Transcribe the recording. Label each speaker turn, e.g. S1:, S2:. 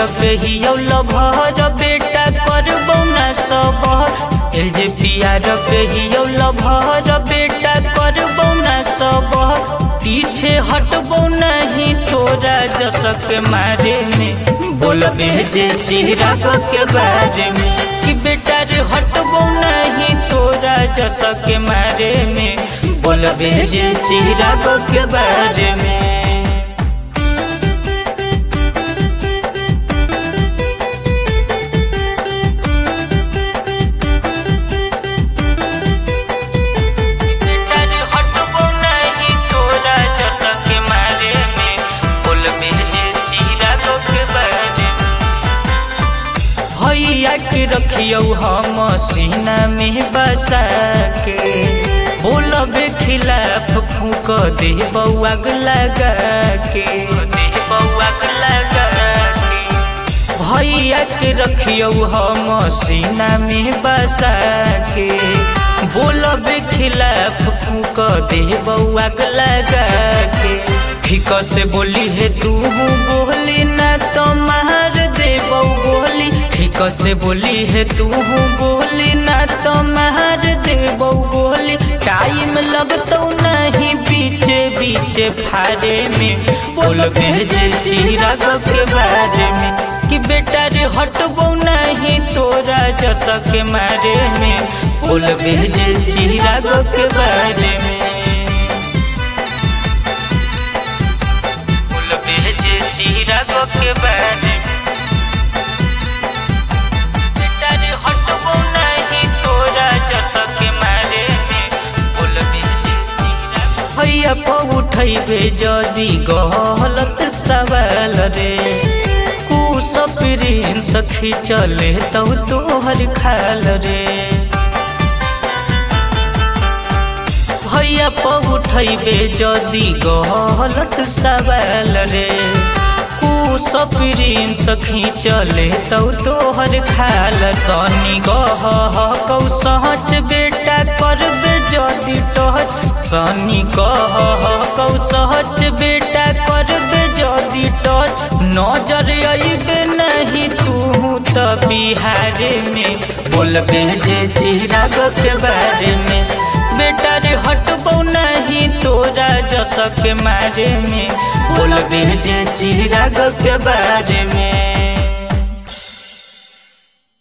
S1: के हियल भर बेटा करबौ ना सब एल जे पियार के हियल भर बेटा करबौ ना सब पीछे हटबौ नहीं तोरा जसक मारे में बोलबे जे चिराग के बारे में कि बेटा रे हटबौ नहीं तोरा जसक मारे में बोलबे जे चिराग के बारे में। के रखियो हम सीना में बसा के बोलबे खिलाफ फूक दे बउआग लगा के भैया के रखियो हम सीना में बसा के बोलबे खिलाफ फूक दे बउआग लगा के ठीक से बोली है तू बोली ना तो मार दे गोली ठीक से बोली है तू बोली ना तो मार दे गोली टाइम लगतो नहीं बीचे बीचे फारे में बोलबे जे चिराग के बारे में कि बेटा रे हटबौ नहीं तोरा जसक मारे में बोलबे जे चिराग के बारे में बोलबे जे चिराग के बारे में भैया उठैबे जदि गलत सवाल रे कुछ प्रिंस खिंचले तो तोहर खाल रे भैया उठैबे जदि गलत सवाल रे कुछ प्रिंस खिंचले तो तोहर खाल सनी कौ सहच बेटा करबे जदि टच सनी कौ सहच बेटा करबे जदि टच नजर अइबे नहीं तू तो बिहारे में बोलबे जे चिराग के बारे में बेटा रे हटबौ नहीं तोरा जसक मारे में बोलबे जे चिराग के बारे में।